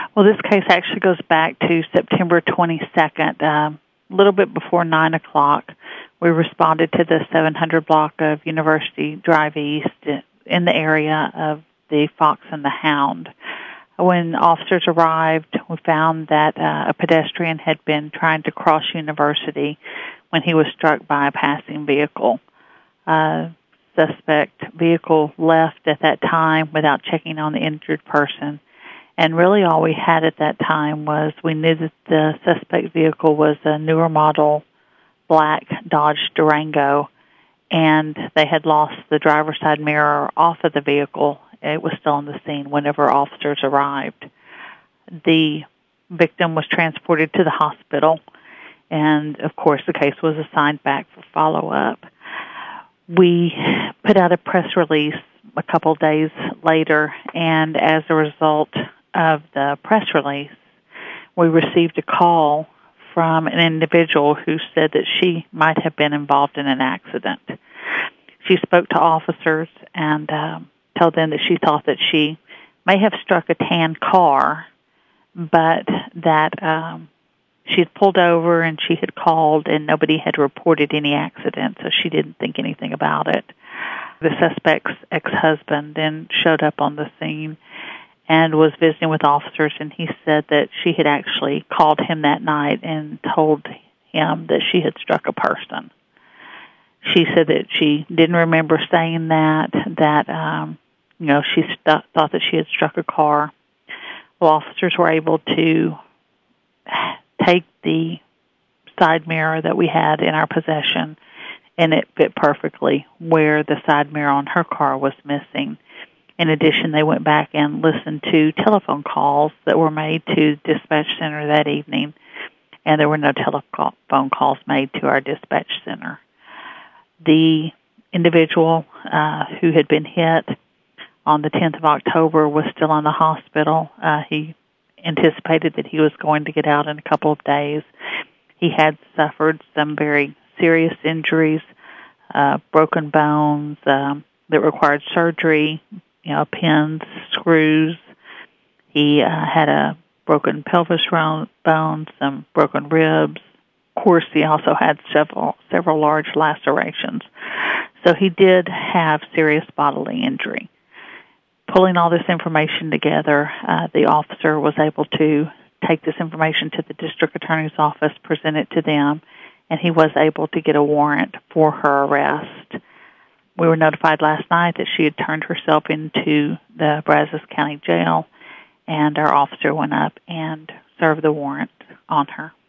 Well, this case actually goes back to September 22nd, a little bit before 9 o'clock. We responded to the 700 block of University Drive East in the area of the Fox and the Hound. When officers arrived, we found that a pedestrian had been trying to cross University when he was struck by a passing vehicle. Suspect vehicle left at that time without checking on the injured person. And really all we had at that time was we knew that the suspect vehicle was a newer model black Dodge Durango, and they had lost the driver's side mirror off of the vehicle. It was still on the scene whenever officers arrived. The victim was transported to the hospital, and of course the case was assigned back for follow-up. We put out a press release a couple days later, and as a result of the press release, we received a call from an individual who said that she might have been involved in an accident. She spoke to officers and told them that she thought that she may have struck a tan car, but that she had pulled over and she had called and nobody had reported any accident, so she didn't think anything about it. The suspect's ex-husband then showed up on the scene and was visiting with officers, and he said that she had actually called him that night and told him that she had struck a person. She said that she didn't remember saying that she thought that she had struck a car. Well, officers were able to take the side mirror that we had in our possession, and it fit perfectly where the side mirror on her car was missing. In addition, they went back and listened to telephone calls that were made to the dispatch center that evening, and there were no telephone calls made to our dispatch center. The individual who had been hit on the 10th of October was still in the hospital. He anticipated that he was going to get out in a couple of days. He had suffered some very serious injuries, broken bones that required surgery, pins, screws. He had a broken pelvis bone, some broken ribs. Of course, he also had several large lacerations. So he did have serious bodily injury. Pulling all this information together, the officer was able to take this information to the district attorney's office, present it to them, and he was able to get a warrant for her arrest. We were notified last night that she had turned herself into the Brazos County Jail, and our officer went up and served the warrant on her.